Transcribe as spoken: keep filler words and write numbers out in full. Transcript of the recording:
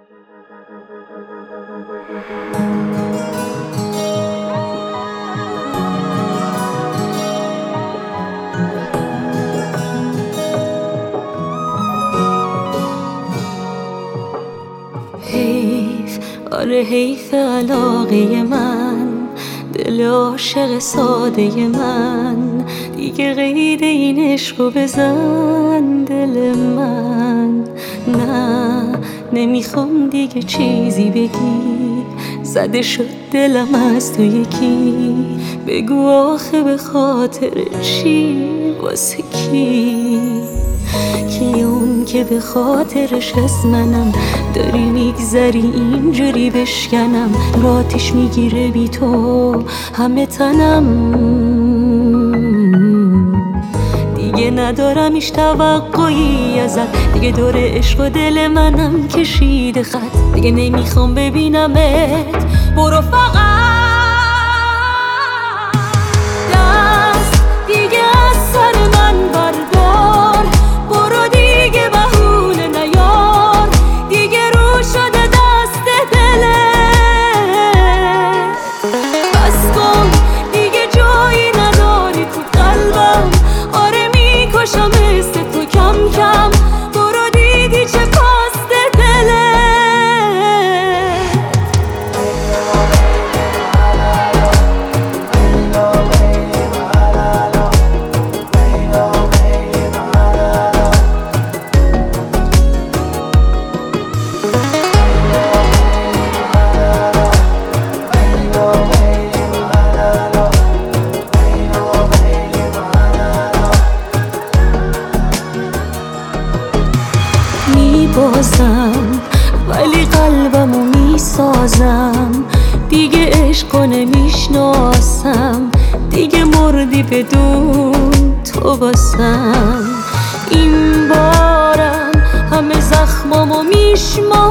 حیف، آره حیف علاقه من، دل عاشق ساده من، دیگه قید این عشقو بزن دل من. نه نمیخوام دیگه چیزی بگی، زده شد دلم از تو یکی. بگو آخه به خاطر چی، واسه کی؟ کی اون که به خاطرش از منم داری میگذری اینجوری بشکنم؟ رو آتیش میگیره بی تو همه تنم، دیگه ندارم ایش توقعی ازت، دیگه دور عشق و دل منم کشیده خط، دیگه نمیخوام ببینمت، برو فقط دست دیگه از سر من بردار، برو دیگه بهونه نیار، دیگه رو شده دست دلت، بس کن دیگه جایی نداری تو قلبم، آره میکشم مثل تو کم کم، برو دیدی چه پاست دلت. میبازم ولی قلبمو میسازم، دیگه عشقو نمیشناسم، دیگه مردی بدون تو باسم. این بارم همه زخمامو میشمارم،